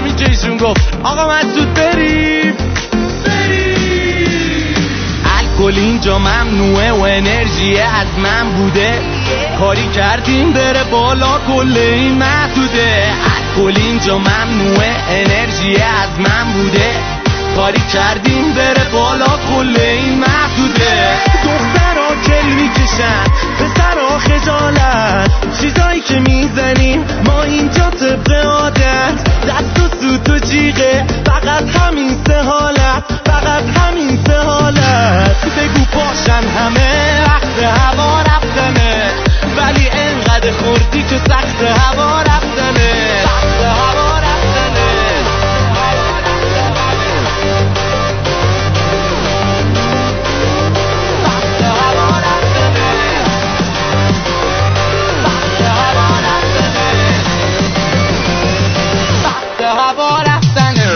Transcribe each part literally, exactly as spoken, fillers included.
همین که ایشون گفت آقا مسعود بریم الکل اینجا ممنوعه و انرژی از من بوده کاری کردیم بره بالا کل این محدوده الکل اینجا ممنوعه انرژی از من بوده کاری کردیم بره بالا کل این محدوده دخترها کل میکشن پسرها خجالت چیزایی که میزنیم ما اینجا طبق عادت دست و سوت و جیغه فقط همین سه حالت فقط همین سه حالت بگو پاشن همه وقت هوا رفتنه ولی انقدر خوردی که سخت هوا رفتنه سخت هوا رفتنه سخت هوا رفتنه سخت هوا رفتنه سخت هوا رفتنه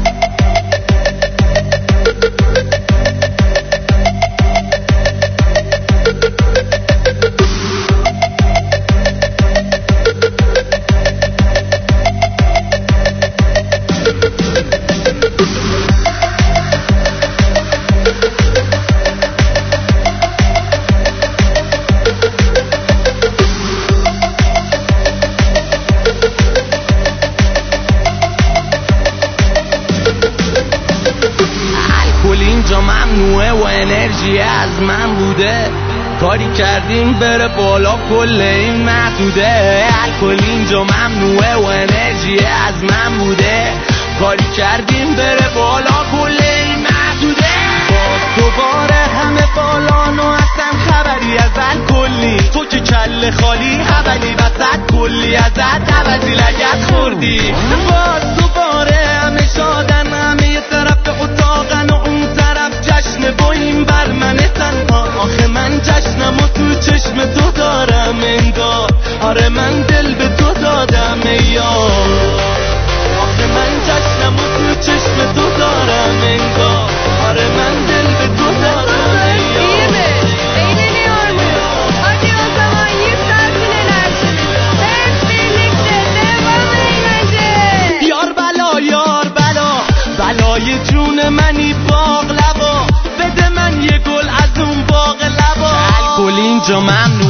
اینجا ممنوعه و انرژی از من بوده کاری کردیم بره بالا کل این محدوده الکل اینجا ممنوعه و انرژی از من بوده کاری کردیم بره بالا کل این محدوده باز دوباره همه بالان و اصلا خبری از الکلی تو که کل خالی حولی وسط کلی ازت عوضی لگت خوردی باز دوباره همه شادن همه یه طرف اتاقن و اون جشن و این بر من تنها آخه من جشنم و تو چشم تو دارم انگار آره من دل به تو دادم یار آخه من جشنم و تو چشم تو دارم انگار آره من دل به تو دادم یار Eğleniyor muyuz? Hadi o zaman yükseltin enerjiniz. Hep birlikte devam eğlence. یار بلا یار بلا بلای جون منی باغ لبا بده من یه گل از اون باغ لبا الکل اینجا ممنوع